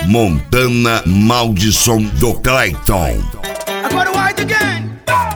Montana Maldição do Clayton. Agora o White Gang.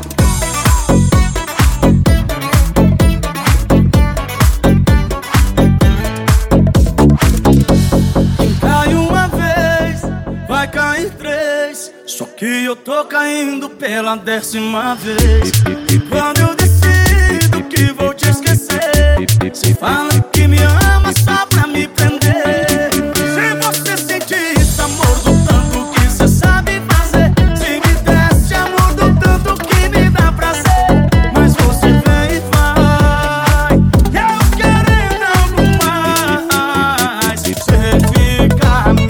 Quem cai uma vez, vai cair três. Só que eu tô caindo pela 10ª vez. Quando eu decido que vou te esquecer, você fala que me ama só pra me prender. Se você sentir esse amor do tanto que você sabe fazer, se me desse amor do tanto que me dá prazer, mas você vem e vai, eu querendo algo mais. Você fica me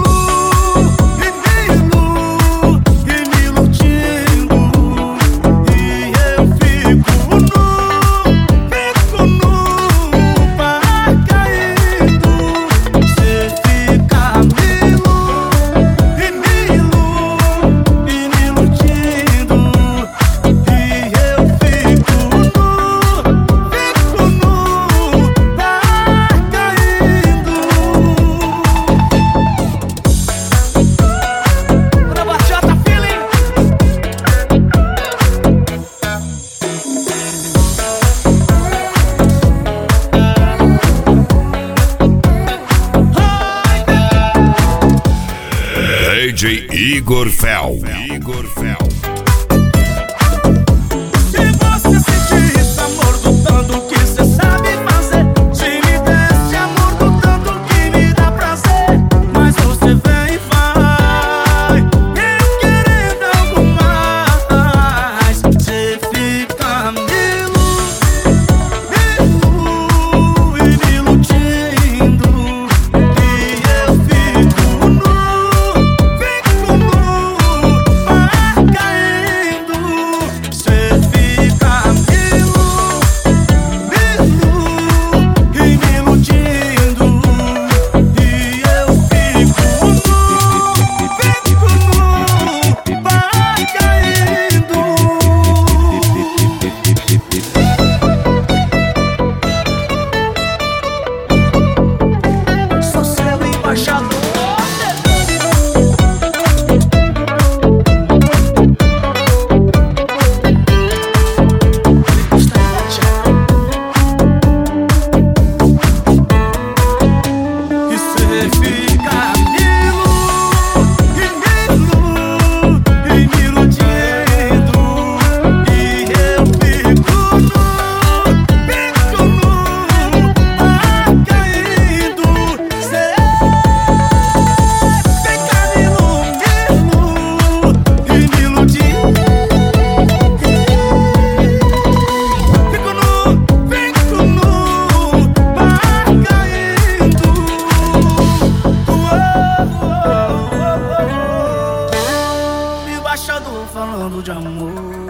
iludindo, e eu fico nu, caído. Você fica me iludindo, e eu fico nu, caído. Bora bachata, feeling. DJ Igor Fel. Se você sentir esse amor do tanto que você sabe fazer, se me desse amor do tanto que me dá prazer, mas você vem e vai, eu querendo algo mais. Você fica me iludindo, e eu fico nu, caindo. Você fica me iludindo, e eu fico nu, caindo. Sou seu embaixador. E cê fica me iludindo, e eu fico nu, caindo. Cê fica me iludindo, fico nu, caindo. Embaixador falando de amor.